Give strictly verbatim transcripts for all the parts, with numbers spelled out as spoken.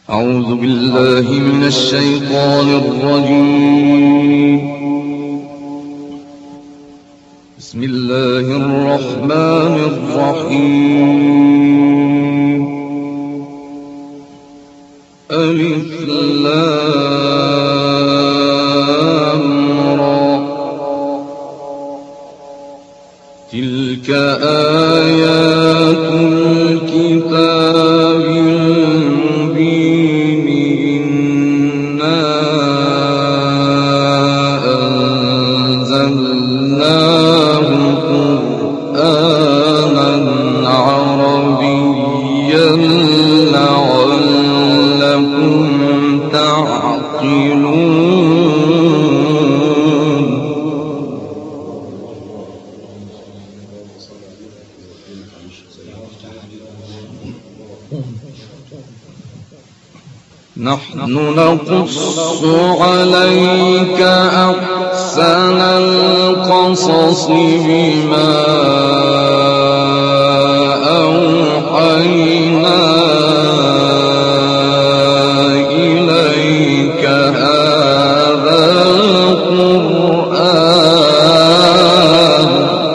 أعوذ بالله من الشيطان الرجيم. بسم الله الرحمن الرحيم. ألف لام را. تلك آيات الكتاب المبين. إنا أنزلناه قرآنا عربيا لعلكم تعقلون. نحن نقص عليك أحسن القصص بما أوحينا إليك هذا القرآن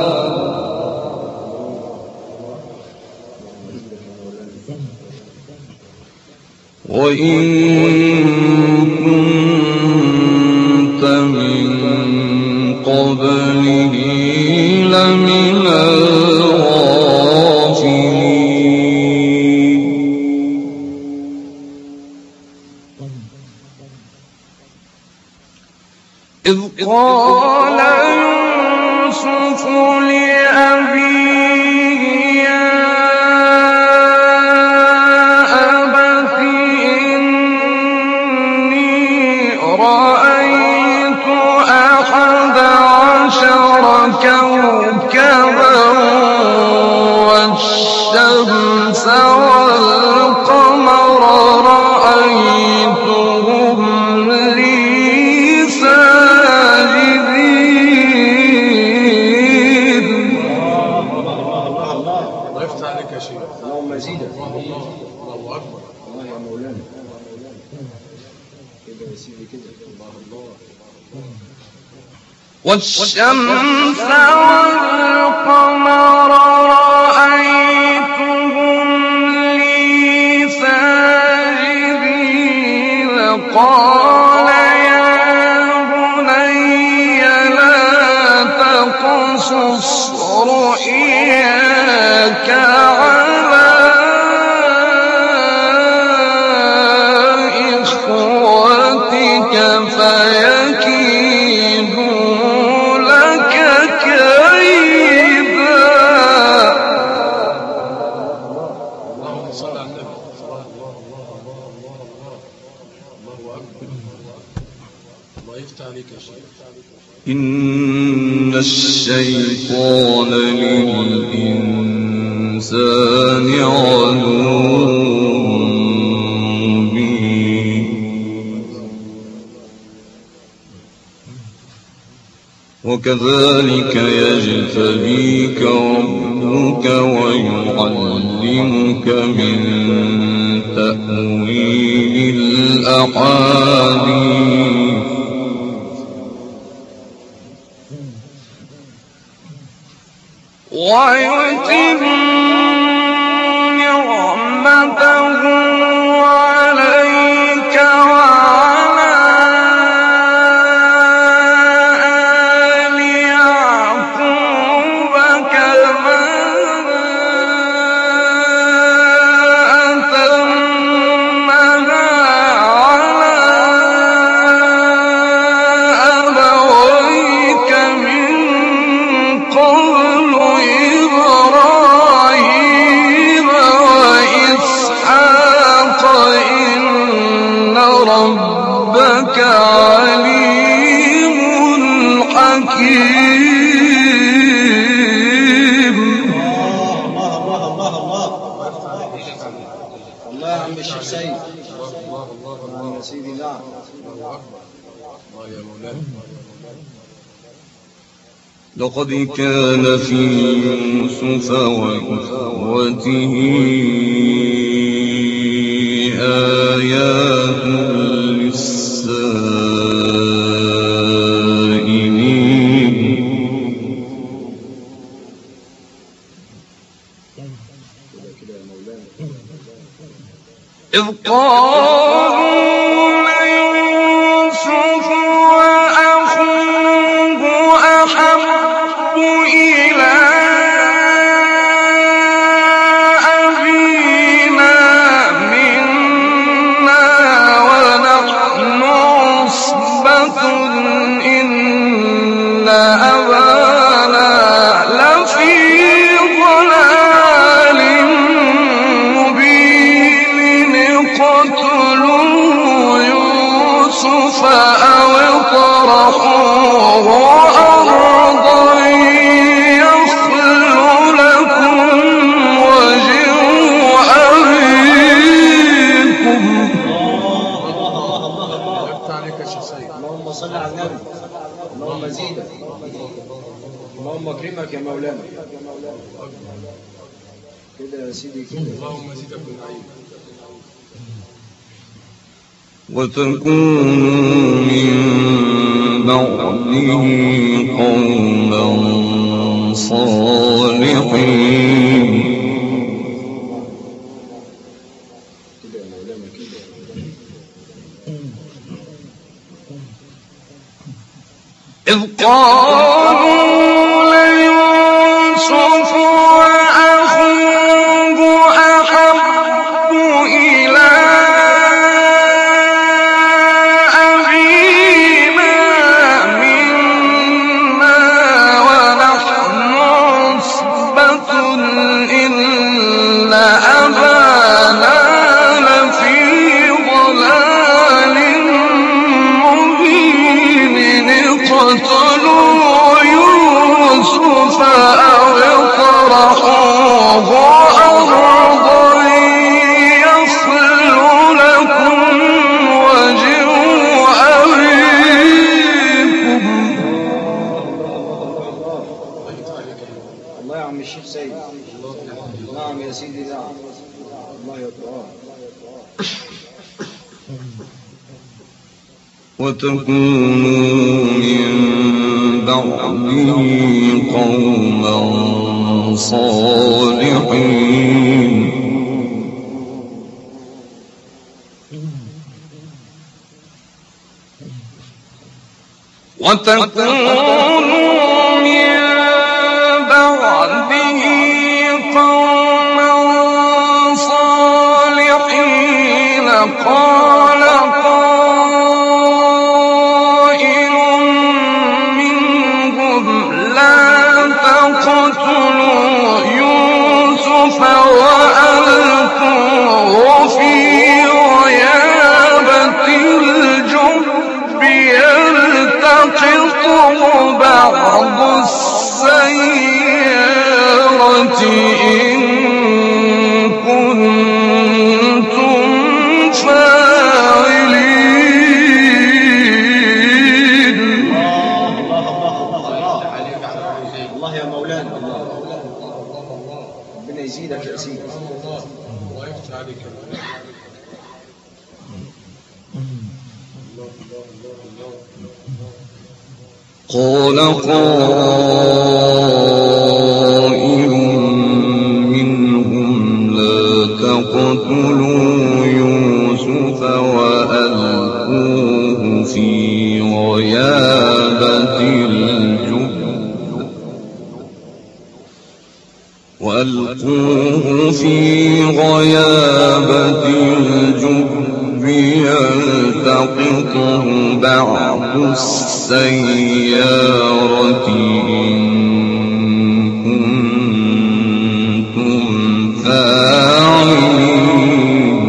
وإن كنت من قبله لمن الغافلين. إذ قال يوسف لأبيه يا أبت إني رأيت أحد عشر كوكبا والشمس والقمر رأيتهم لي ساجدين. الله يفتح عليك يا شيخ. اللهم زيدك. الله أكبر. الله يا مولانا. كده يا سيدي كده. الله الله. والشمس والقمر رأيتهم لي ساجدين. قال يا بني لا تقصص رؤياك على إخوتك فيكيدوا لك كيدا. اللهم صل على النبي. الله الله الله الله الله الله أكبر. الله يفتح عليك يا شيخ. إن الشيطان للإنسان عدو مبين. وكذلك يجتبيك ربك ويعلمك من تأويل الأحاديث ويتم نعمته عليك وعلى آل يعقوب كما أتمها على أبويك من قبل إبراهيم وإسحاق إن ربك عليم حكيم. الله الله الله الله. الله يا عم الشيخ سيد. الله الله الله الله يا سيدي. نعم. الله أكبر. الله يا مولانا. لقد كان في يوسف وإخوته آيات آيات للسائلين إذ قالوا ليوسف وأخوه أحب إلى أبينا منا ونحن عصبة إن أبانا لفي ضلال مبين اقتلوا يوسف أو اطرحوه أرضا يخل لكم وجه أبيكم. يفتح عليك يا شيخ سيد. اللهم صل على النبي. اللهم زيدك. اللهم اكرمك يا مولانا. كده يا سيدي كده. اللهم زيدك من عينك. وتكونوا من بعده قوما صالحين كده يا مولانا كده. إذ قالوا ليوسف وأخوه أحب إلى أبينا منا ونحن عصبة إن أبانا لفي ضلال مبين اقتلوا يوسف أو اطرحوه أرضا يخل لكم وجه أبيكم. الله يا عم الشيخ سيد. نعم يا سيدي نعم. الله يرضى. وتكونوا من بعده قوما صالحين وتكونوا من بعده قوما صالحين قال قائل منهم لا تقتلوا يوسف وألقوه في غيابة الجب يلتقطه بعض السيارة إن كنتم فاعلين. الله يا مولانا. ربنا يزيدك يا سيدي. الله يفتح عليك يا مولانا. قال قائل منهم لا تقتلوا يوسف وألقوه في غيابة الجب وألقوه في غيابة الجب يلتقطه بعض السيارة إن كنتم فاعلين.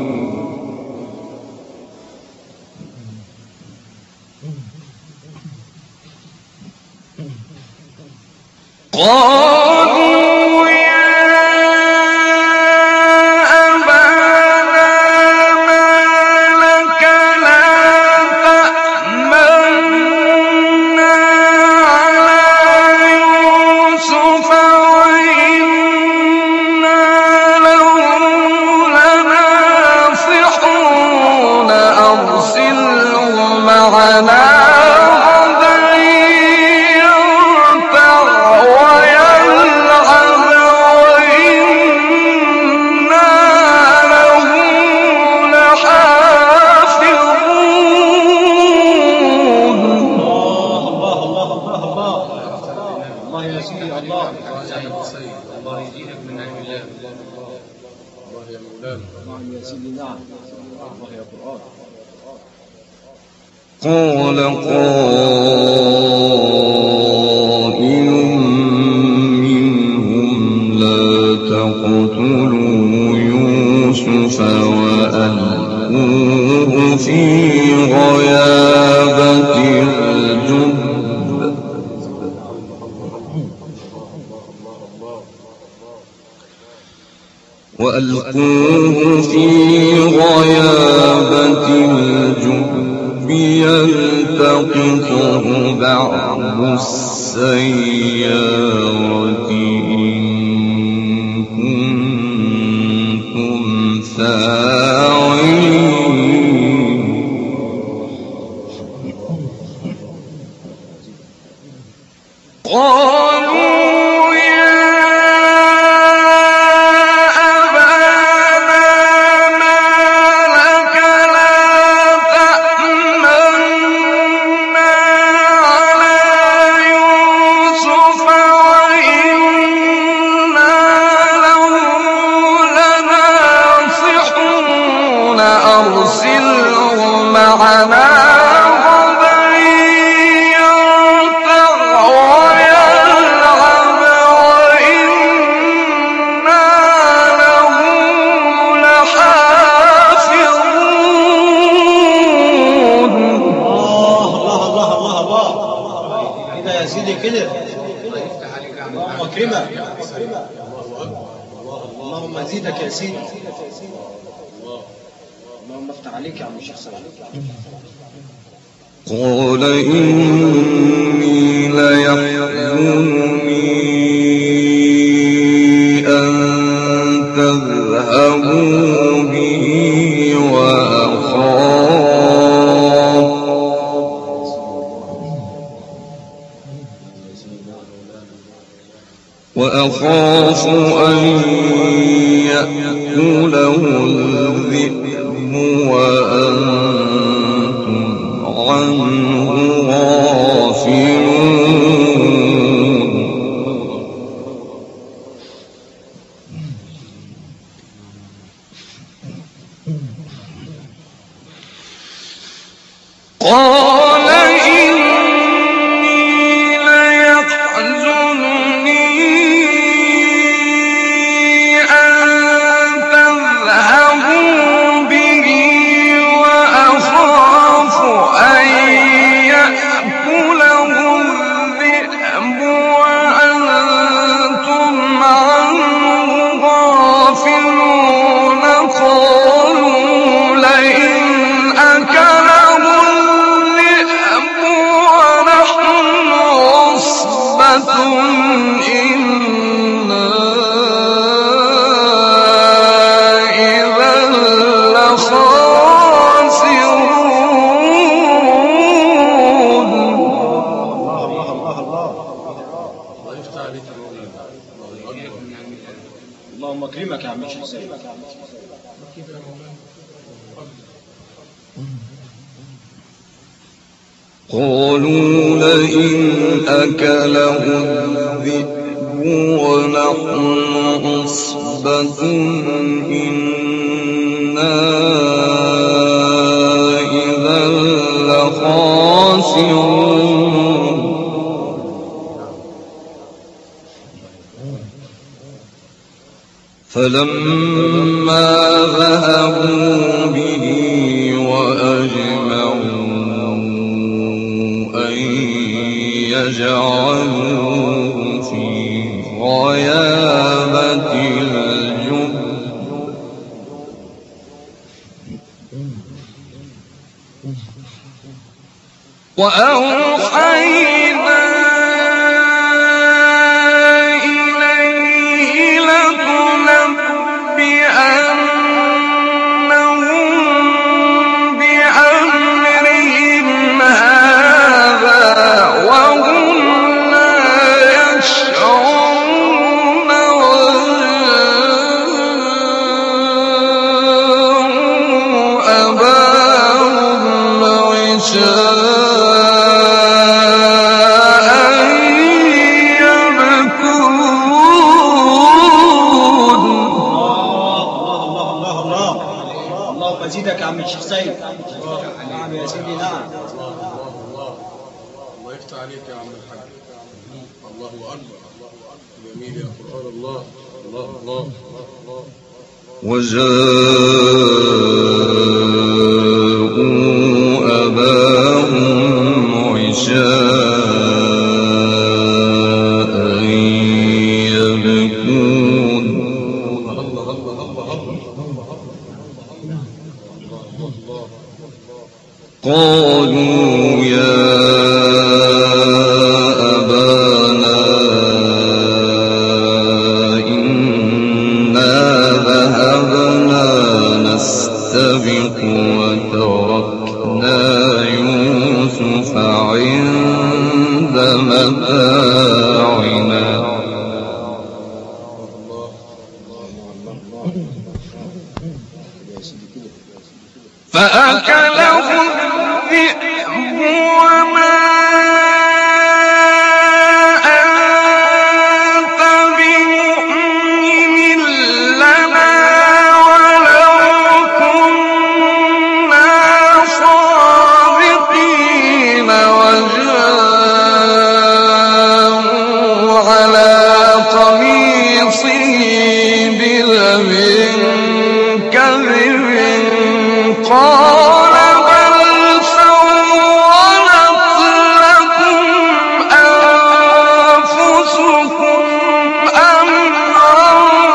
قالوا يا أبانا ما لك لا تأمنا على يوسف وإنا له لناصحون. قال قائل منهم لا تقتلوا يوسف وألقوه في غيابة الجب وألقوه في غيابة الجب يلتقطه بعض السيارة إن كنتم فاعلين قالوا يا أبانا ما لك لا تأمنا على يوسف وإنا له لناصحون أرسله معنا غدا يرتع ويلعب وإنا له لحافظون. الله الله الله الله الله كده يا سيدي كده. اللهم اكرمك اللهم ازيدك يا سيدي. اللهم افتح عليك يا عم الشيخ سلام. قال إني ليحزنني أن تذهبوا به وأخاف وأخاف أن يأكله الذئب وأنتم عنه غافلون. قال إني ليحزنني أن تذهبوا به وأخاف أن يأكله الذئب وأنتم عنه غافلون. قالوا لئن أكله الذئب ونحن عصبة إنا إذا لخاسرون. الله الله الله الله الله يفتح عليك يا مولانا. الله أكبر. اللهم اكرمك يا عم الشيخ سلام. قالوا لئن أكله الذئب ونحن عصبة إنا إذا لخاسرون. فلما ذهبوا به وأجمعوا أن يجعلوه في غيابة الجب وأوحينا إليه لتنبئنهم بأمرهم هذا وهم لا يشعرون. وجاءوا أباهم عشاء اللهم زيدك يا عم الشيخ سيد. نعم يا سيدي نعم. الله الله الله الله يفتح عليك يا عم الحاج. الله أكبر جميل يا قرآن الله الله الله الله. وجاءوا أباهم عشاء يبكون الله الله الله الله. قالوا يا أبانا إنا ذهبنا نستبق وتركنا يوسف عند متاعنا فأكله الذئب وما أنت بمؤمن لنا ولو كنا صادقين وجاءوا على قميصه بدم كذب قال بل سولت لكم أنفسكم أمرا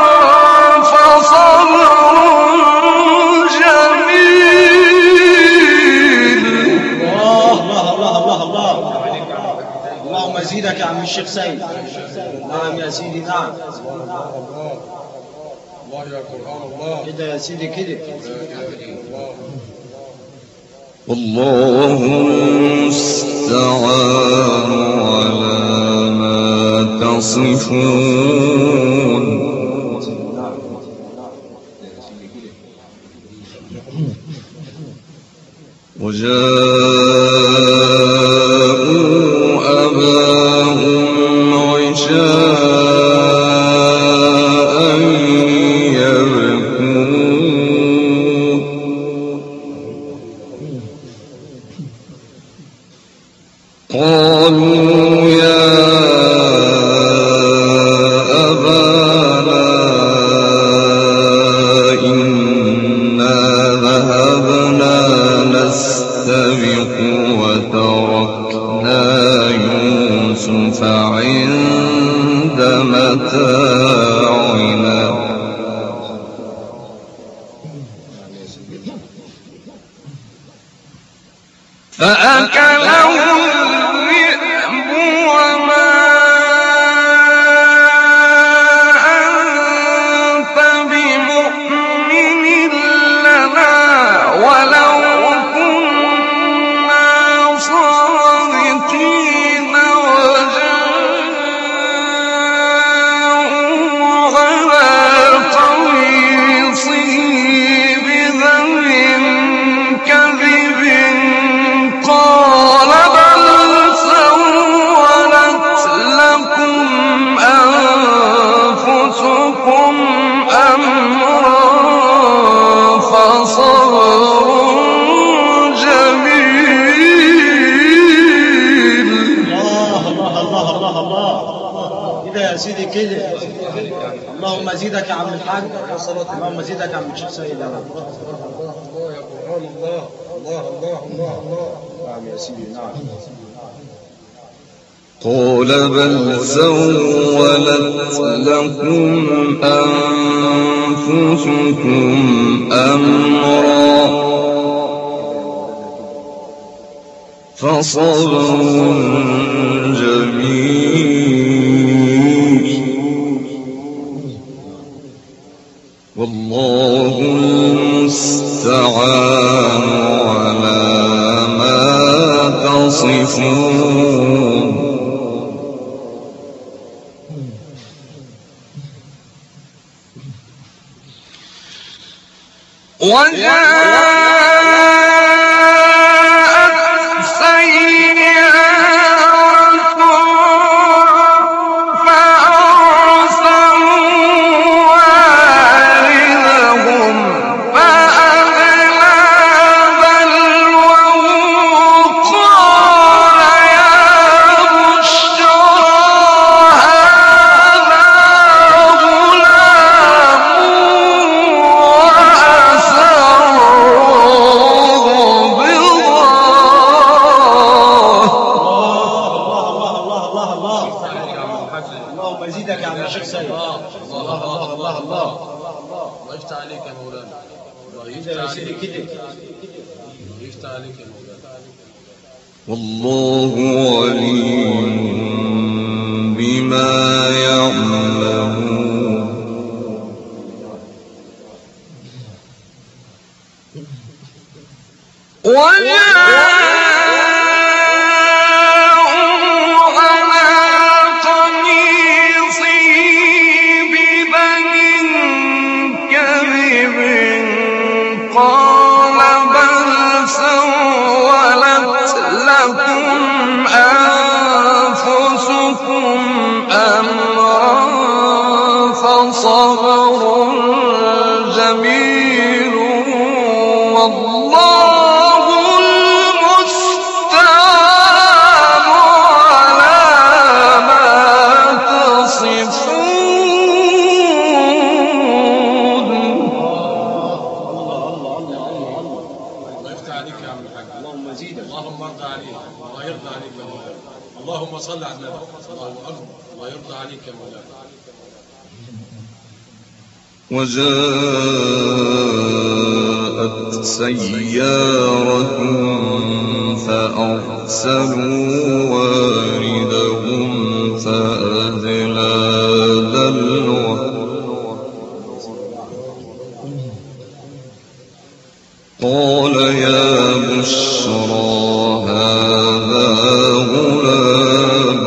فصبر جميل. الله الله الله الله الله. اللهم زيدك يا عم الشيخ سيد. نعم يا سيدي نعم. الله يا قرآن الله. كده يا سيدي كده. والله المستعان على ما تصفون. وجاءوا أباهم عشاء يبكون قالوا يا أبانا إنا ذهبنا نستبق وتركنا يوسف عند متاعنا فأكله الذئب وما أنت بمؤمن لنا ولو كنا صادقين وجاءوا على قميصه بدم كذب قال بل سولت لكم أنفسكم أمرا فصبر جميل. الله الله الله الله الله. كده يا سيدي كده. اللهم زيدك يا عم الحاج. اللهم زيدك يا عم الشيخ سيد. الله يا قرآن الله الله الله الله الله. نعم يا سيدي نعم. قال بل سولت لكم أنفسكم أمرا فصبر جميل والله المستعان على ما تصفون. وجاءت سيارة فأرسلوا واردهم فأدلى يفتح عليك يا مولانا. والله عليم بما يعملون. اللهم صل على النبي. الله أكبر. الله يرضى عليك يا مولانا. وجاءت سيارة فأرسلوا واردهم فأدلى دلوه قال يا بشرى هذا غلام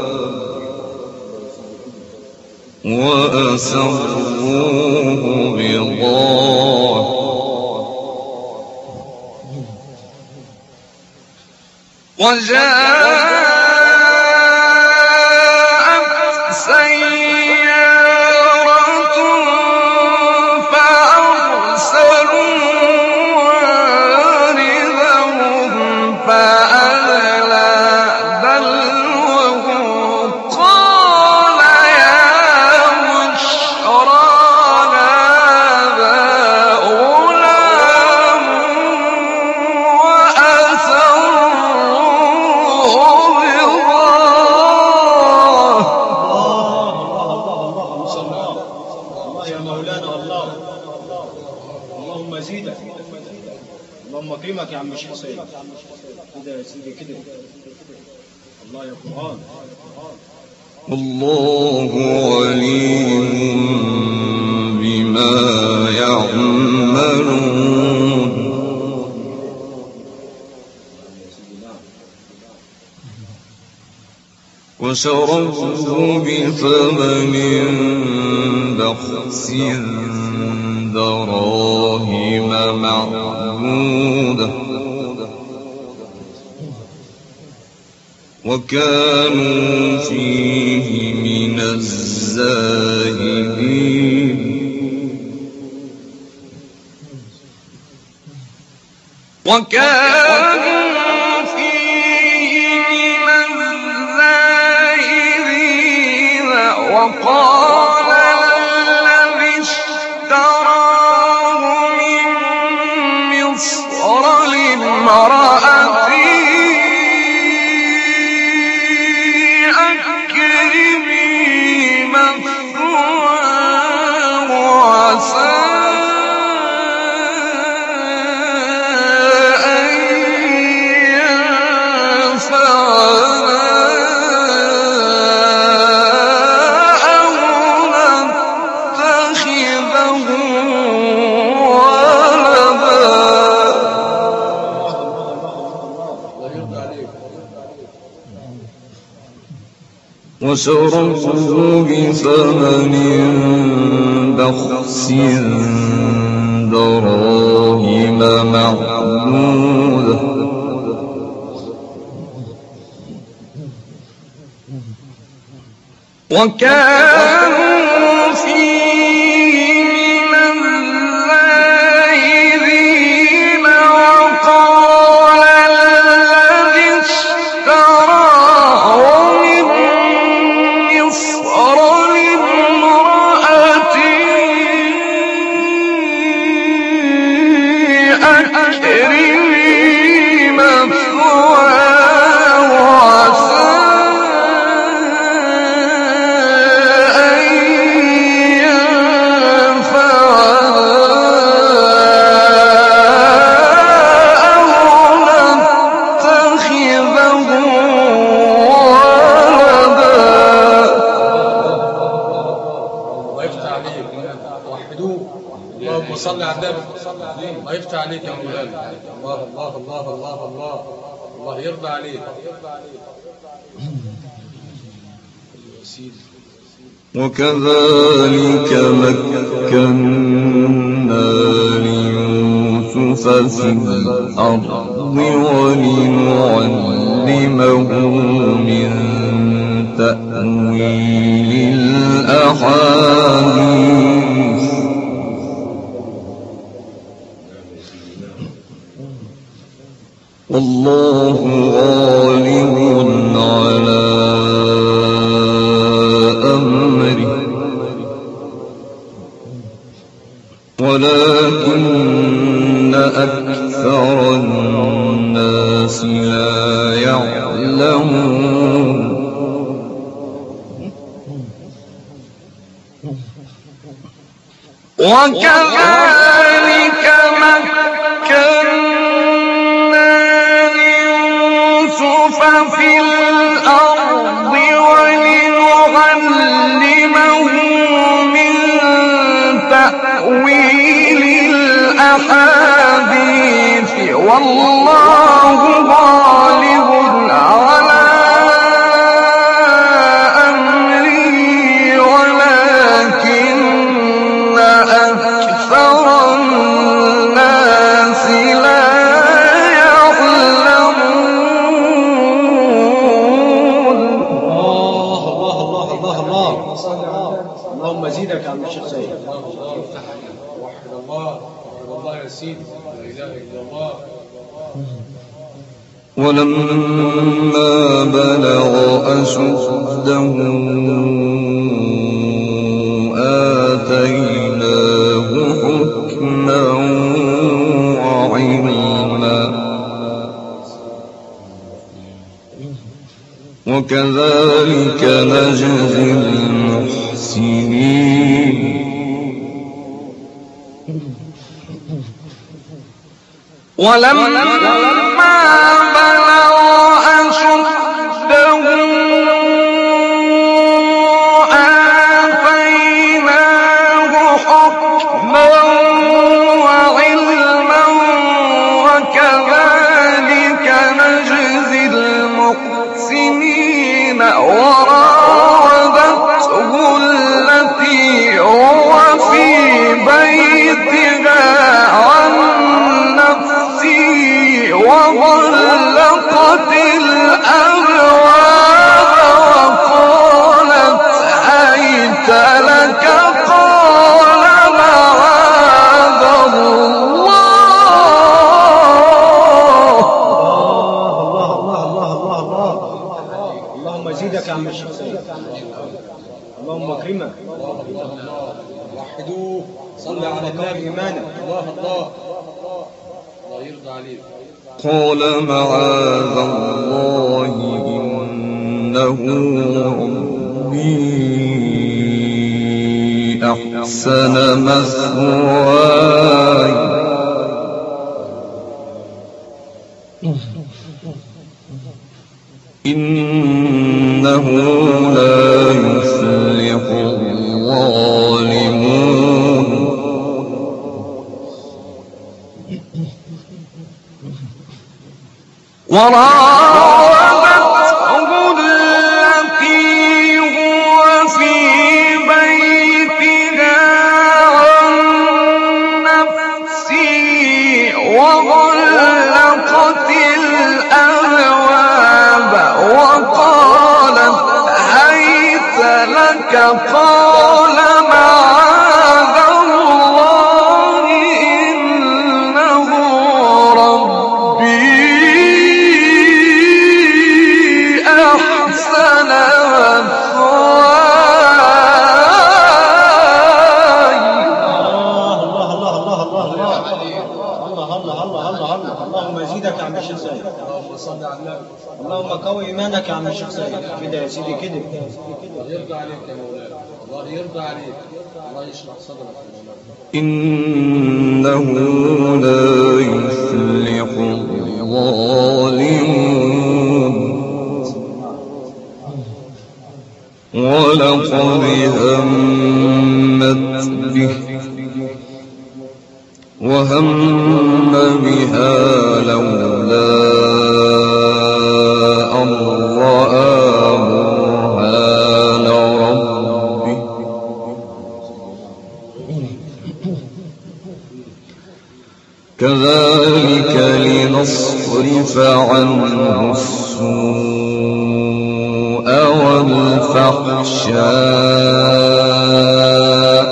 وأسروه بضاعة وجاءت سيارة فأرسلوا واردهم فأدلى دلوه قال يا بشرى هذا غلام وأسروه بضاعة. الله يا مولانا الله. اللهم زيدك. اللهم قيمك يا عم الشيخ سيد. كده يا سيدي كده. الله يا قرآن. والله عليم بما يعملون. وشروه بثمن بخس دراهم معدودة وكانوا فيه من الزاهدين. وكانوا فيه من الزاهدين. وقال الذي اشتراه من مصر لامرأته أكرمي مثواه عسى أن ينفعنا أو نتخذه ولدا. الله يرضى عليك. وشروه بثمن بخس دراهم معدودة وكانوا فيه من الزاهدين. وقال الذي اشتراه من مصر لامرأته أكرمي مثواه عسى أن ينفعنا أو يا مولانا. الله الله الله الله الله الله يرضى عليك. وكذلك مكنا ليوسف في الأرض ولنعلمه من تأويل الأحاديث والله غالب على أمره ولكن أكثر الناس لا يعلمون وكذلك مكنا ليوسف في الأرض ولنعلمه من تأويل الأحاديث والله غالب على أمره ولكن أكثر الناس لا يعلمون. الله الله الله الله الله اللهم زيدك عن الشيخ سيد. وحد الله وحد الله يا سيدي لا إله إلا الله. ولما بلغ أشده آتيناه حكما وعلما وكذلك نجزي المحسنين. ولما بلغ أشده آتيناه حكما وعلما وكذلك نجزي المحسنين. وراودته التي هو في بيتها عن وغلقت الأبواب وقالت هيت لك قال معاذ الله. الله الله الله الله الله اللهم زيدك عن الشيخ سيد. اللهم اكرمك. وحدوه صلى على الله إيمانك. الله الله الله يرضى عليك. قال معاذ الله إنه ربي أحسن مثواي إنه لا يفلح الظالمون. وراودته التي هو في بيتها عن نفسه وغلقت الأبواب وقالت هيت لك قال معاذ الله إنه ربي أحسن مثواي. الله الله الله الله الله الله الله الله الله اللهم زيدك عن الشيخ سيد. اللهم صل على النبي. اللهم قوي إيمانك يا عم الشيخ سيد. كده يا سيدي كده. الله يرضى عليك يا مولانا. الله يرضى عليك. الله يشرح صدرك يا مولانا. إنه لا يفلح الظالمون. ولقد همت به وهم بها لولا أن رأى برهان ربه كذلك لنصرف عنه السوء والفحشاء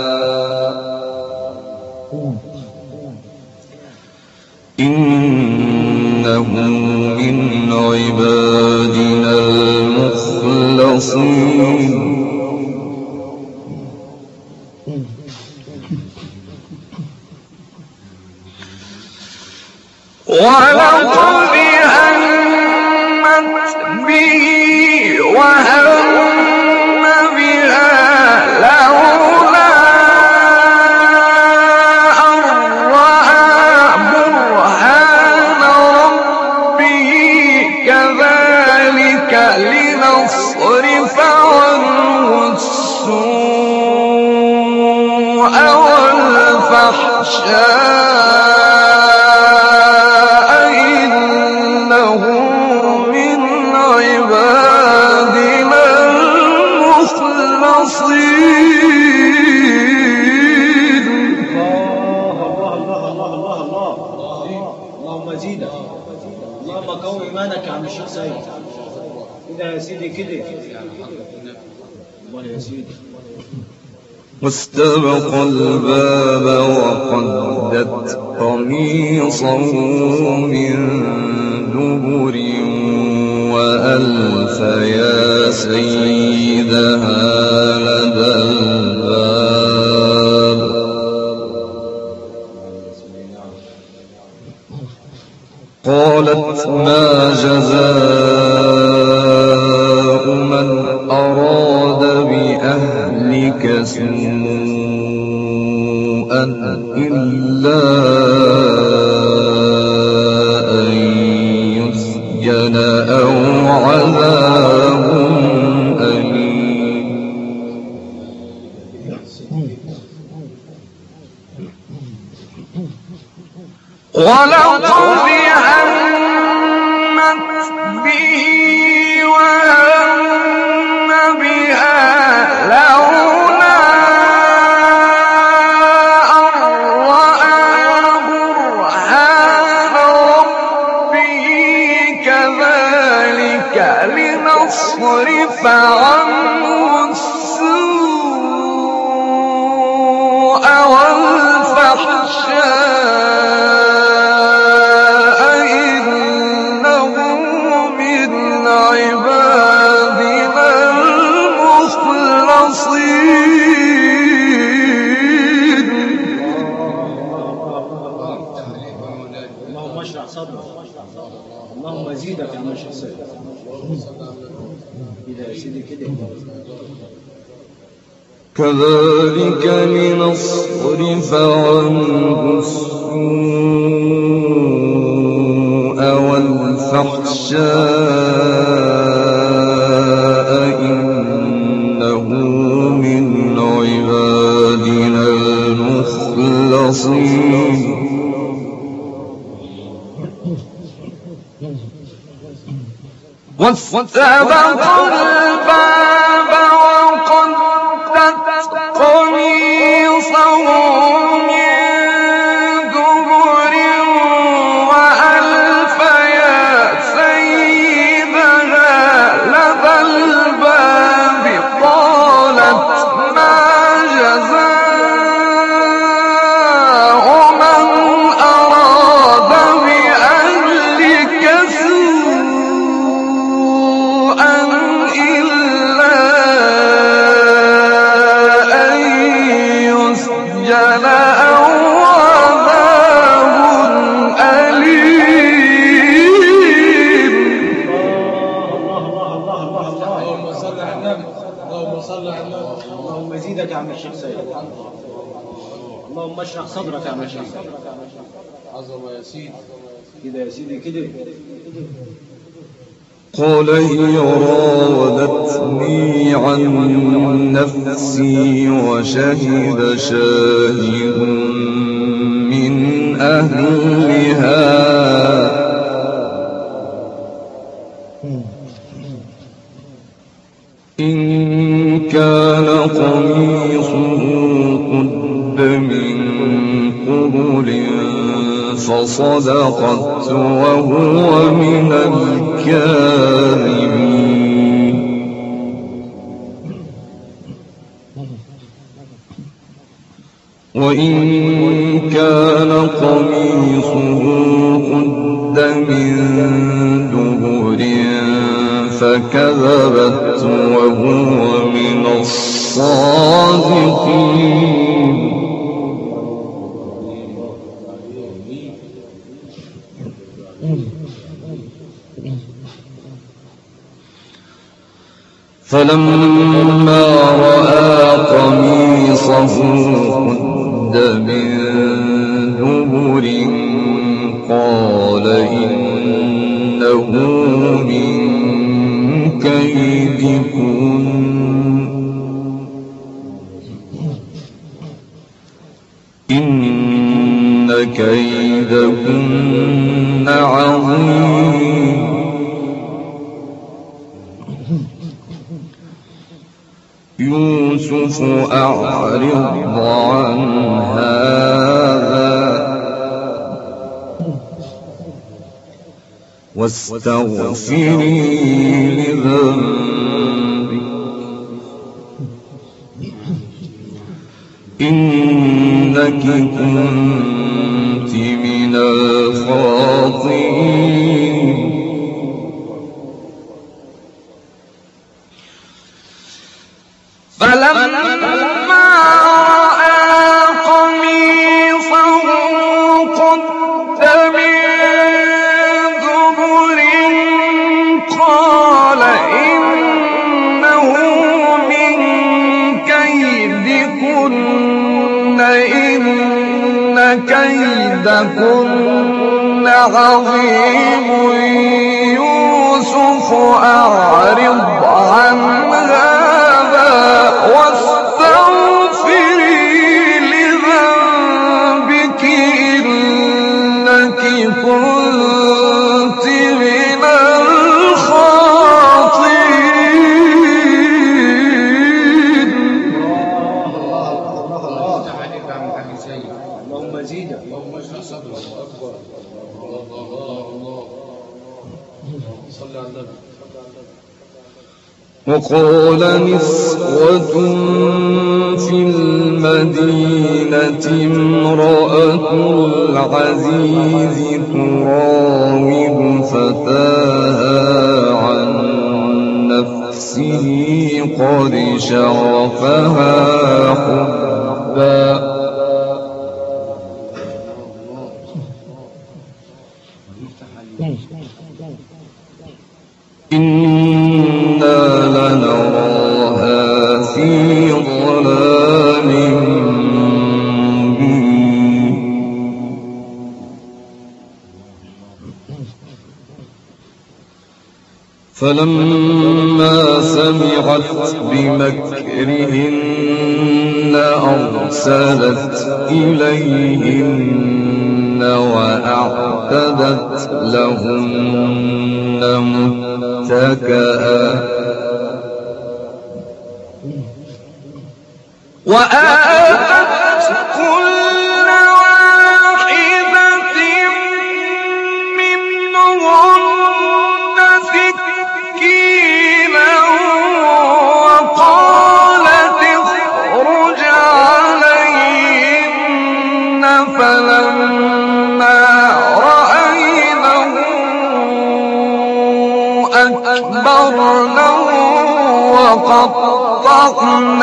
إنه من عبادنا المخلصين ولقد همت به وهم بها لولا أن رأى برهان ربه كذلك لنصرف عنه السوء والفحشاء إنه من عبادنا المخلصين. الله الله الله الله الله اللهم زيدك، اللهم قوي ايمانك يا عم الشيخ سيد. كده يا سيدي كده الله يا سيدي. واستبق الباب وقدت قميصه من دبر وألف يا سيدها لدى الباب قالت ما جزاء من أراد بأهلك سوءا إلا أن يسجن أو عذاب أليم. ولقد همت به وهم بها لولا أن رأى برهان ربه كذلك لنصرف عنه السوء والفحشاء إنه من عبادنا المخلصين. اللهم اشرح صدرك، اللهم زيدك يا عم الشيخ سيد. كده يا سيدي كده كذلك لنصرف عنه السوء والفحشاء إنه من عبادنا المخلصين. واستبق الباب وقدت قميصه من دبر وألف يا سيدها لدى الباب قالت ما جزاء من أراد بأهلك سوءا إلا أن يسجن أو عذاب أليم. الله الله الله الله الله اللهم صل على النبي، اللهم صل على النبي. اللهم زيدك يا عم الشيخ سيد. اللهم اشرح صدرك يا عم الشيخ. عظمة يا سيدي. كده يا سيدي كده قال هي راودتني عن نفسي وشهد شاهد من أهلها إن كان قميصه قد من قبل فصدقت وهو من الكاذبين وإن كان قميصه قد من دبر فكذبت وهو من الصادقين فلما رأى قميصه قد من دبر قال إنه من كيدكن إن كيدكن عظيم يوسف أعرض عن هذا واستغفري لذنبك إنك كنت من الخاطئين فلما رأى قميصه قد من دبر قال إنه من كيدكن إن كيدكن عظيم يوسف أعرض عن هذا واستغفري لذنبك إنك كنت من الخاطئين. اللهم زيدك. اللهم اشرح صدرك. أكبر. الله الله الله. صل على النبي. وقال نسوة في المدينة امرأة العزيز تراود فتاها عن نفسه قد شغفها حبا إنا لنراها في ضلال مبين فلما سمعت بمكرهن أرسلت إليهن وأعتدت لهن متكئا وآتت كل واحدة منهن سكينا وقالت اخرج عليهن فلما رأينه أكبرنه وقطعن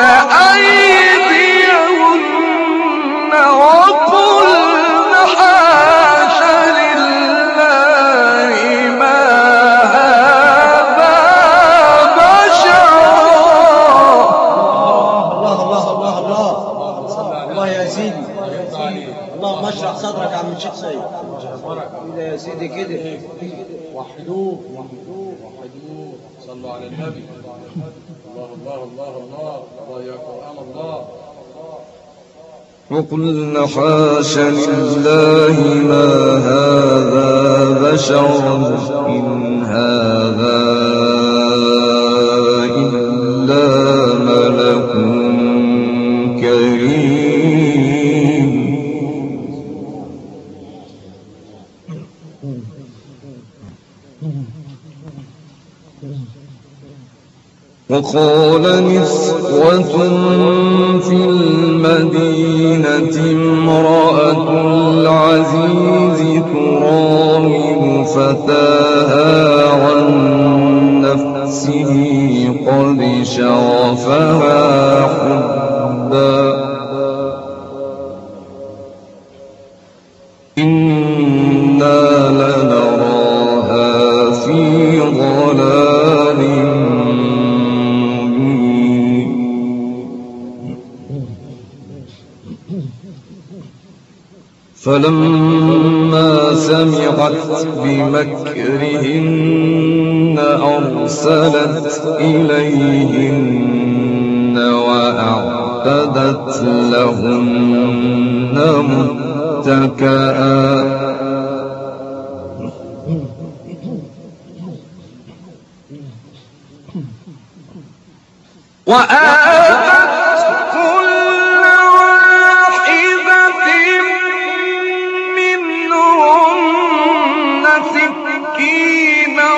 أيديهن وقلن حاش لله ما هذا بشرا. الله الله الله الله الله يا سيدي. اللهم اشرح صدرك يا عم الشيخ سيد. كده يا سيدي كده. وحدوه وحدوه وحدوه. صلوا على النبي. الله الله الله الله الله يا قرآن الله. وقلنا حاش لله ما هذا بشرا إن هذا إلا ملك كريم. وقال نسوة في المدينة امرأة العزيز تراود فتاها عن نفسه قد شغفها حبا إنا لنراها في ضلال فلما سمعت بمكرهن أرسلت إليهن وأعتدت لهن متكئا وآتت كل واحدة منهن سكينا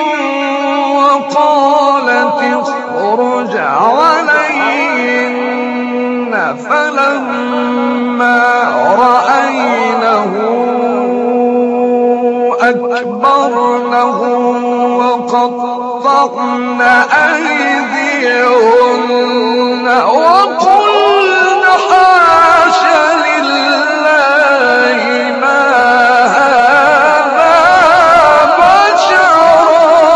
وقالت اخرج عليهن فلما رأينه أكبرنه وقطعن أيديهن وقلن حاش لله ما هذا بشرا.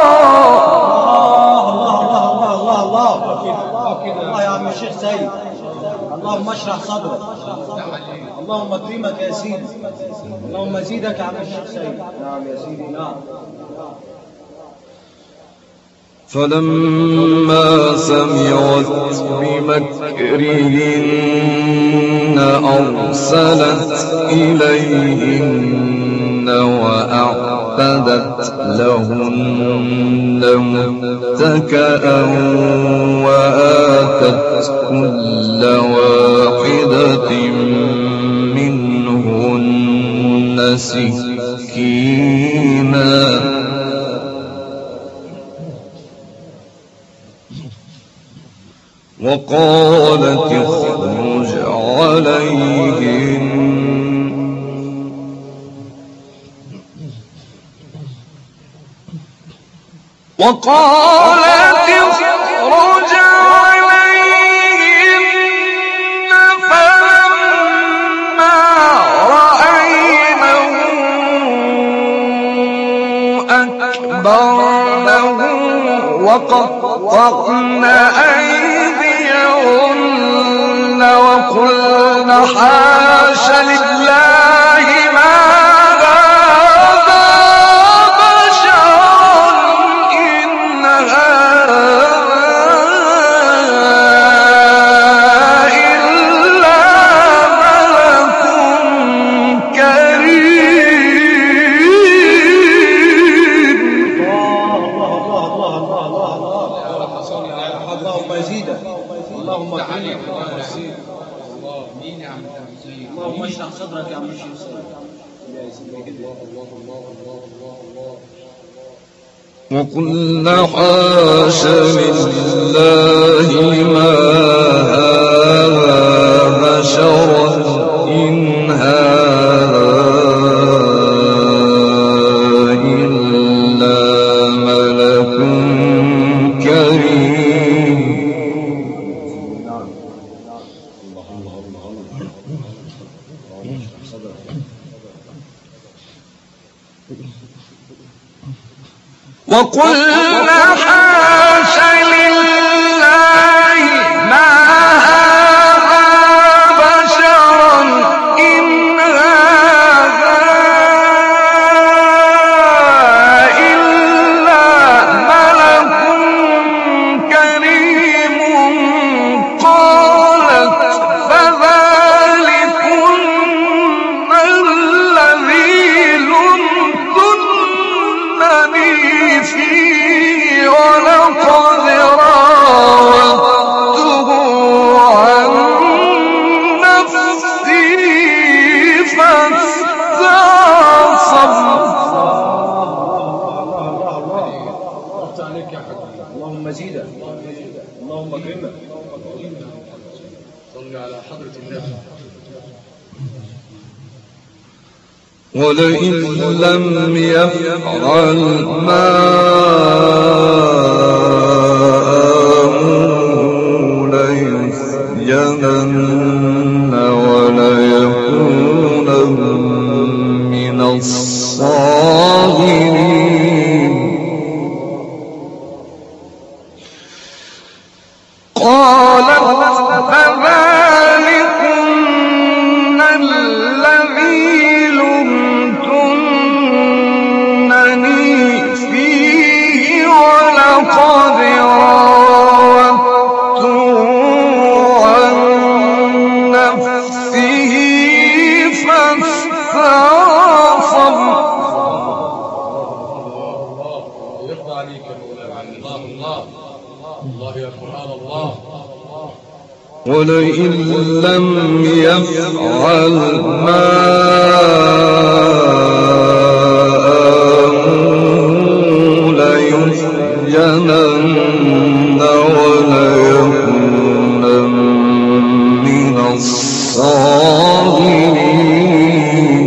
الله الله الله الله يا عم الشيخ سيد، اللهم اشرح صدرك، اللهم اكرمك يا سيدي، اللهم زيدك يا عم الشيخ سيد. نعم يا سيدي نعم. فلما سمعت بمكرهن أرسلت إليهن وأعتدت لهن متكئا وآتت كل واحدة منهن سكينا وقالت اخرج عليهن وقالت اخرج عليهن فلما رأينه أكبرنه وقطعن أيديهن وقلن حاش لله ما هذا بشرا إن هذا إلا ملك كريم. اللهم زيدك، اللهم اكرمك، اللهم اشرح صدرك يا عم الشيخ سيد. وقلنا حاش لله ما هذا بشرا إن هذا إلا ملك كريم. وقلنا حاش لله ما هذا بشرا إن هذا إلا ملك كريم. قالت فذلكن زيدك، اللهم اكرمك. صل على حضرة النبي. ولئن لم يفعل ما آمره ليسجنن وليكون من الصاغرين. قال فذلكن الذي لمتنني فيه ولقد راودته عن نفسه فاستعصم. يرضى عليك يا مولانا. الله الله الله يا قرآن الله. ولئن لم يفعل ما آمره ليسجنن وليكون من الصاغرين.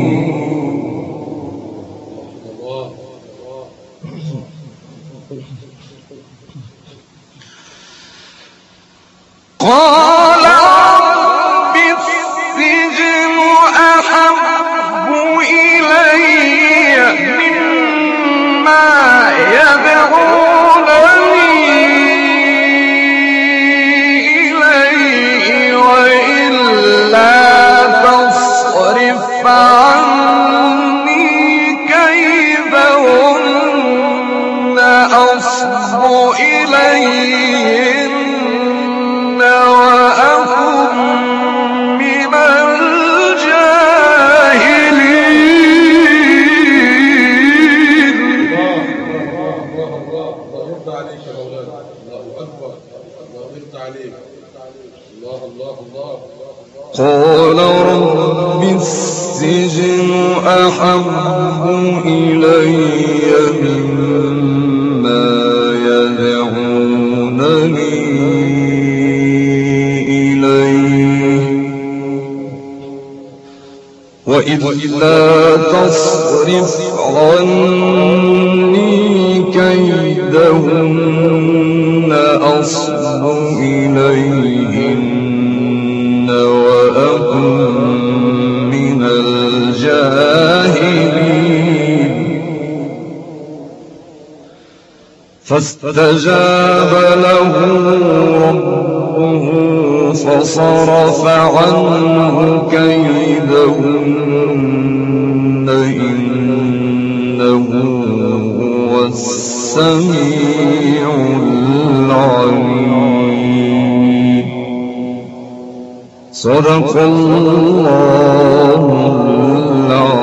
قال رب السجن أحب إلي مما يدعونني إليه وإلا تصرف عني كيدهن أصب إليهن وأكن من الجاهلين. الله يرضى عليك يا مولانا. الله أكبر. الله يرضى عليك. الله الله الله. قال رب السجن أحب إلي مما يدعونني إليه وإلا تصرف عني كيدهن أصب إليهن وأكن من الجاهلين. فاستجاب له ربه فصرف عنه كيدهن إنه هو السميع العليم. صدق الله العظيم.